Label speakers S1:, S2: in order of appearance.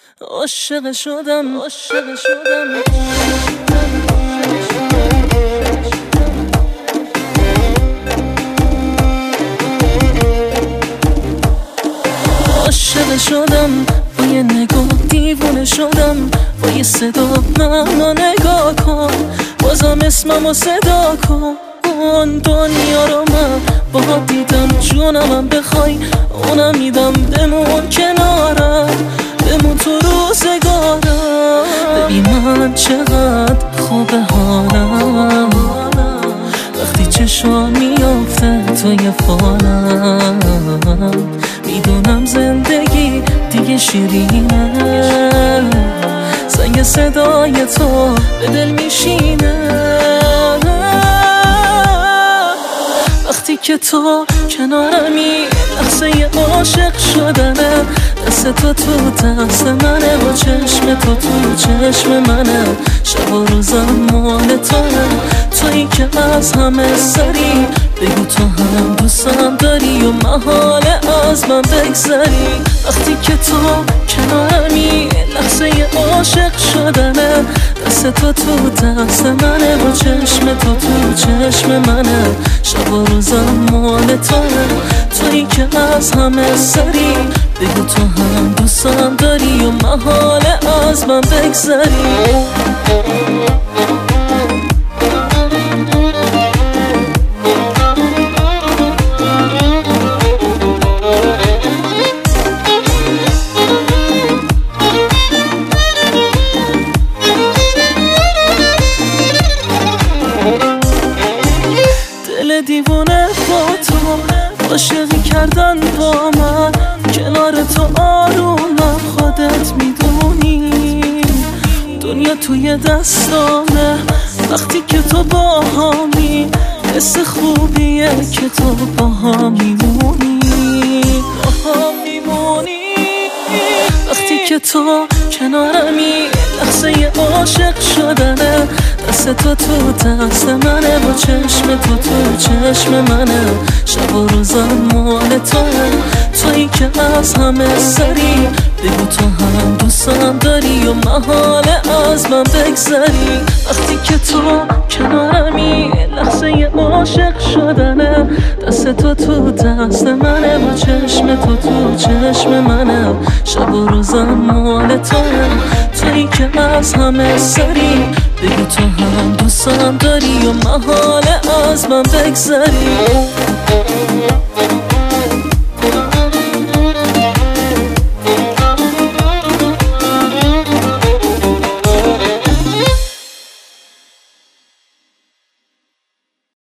S1: عاشق شدم عاشق شدم عاشق شدم با یه نگاه دیوونه شدم با یه صدا منو نگاه کن بازم اسممو صدا کن دنیا رو من با دیدم جونمم بخوای اونم میدم بمون کنارم بمون تو روزگارم ببین من چقدر خوبه حالم وقتی چشم میافته توی فالم میدونم زندگی دیگه شیرینه زنگ صدای تو به دل میشینه وقتی که تو کنارمی لحظه عاشق شدنه دست تو دست منه و چشم تو چشم منه شب و روزم مال توه تویی که از همه سری بگو تو هم دوستم داری و محاله از من بگذری وقتی که تو کنارمی لحظه عاشق شدنه دست تو دست منه و چشم تو چشم منه شب و روزم مال توه تویی که از همه سری بگو تو هم دوستم داری و محاله از من بگذری دل دیوونه با تو عاشقی کردن با من کنار تو آرومم خودت میدونی دنیا توی دستامه وقتی که تو با همی حس خوبیه که تو با هم میمونی وقتی که تو کنارمی لحظه عاشق شدنه دست تو دست منه با چشم تو چشم منه شب و روزم مال توه تویی که از همه سری بگو تو هم دوستم داری و محاله از من بگذری وقتی که تو کنارمی لحظه عاشق شدنه دست تو دست منه با چشم تو چشم منه شب و روزم مال توه تویی که از همه سری بگو تو هم دوستم داری و محاله از من بگذری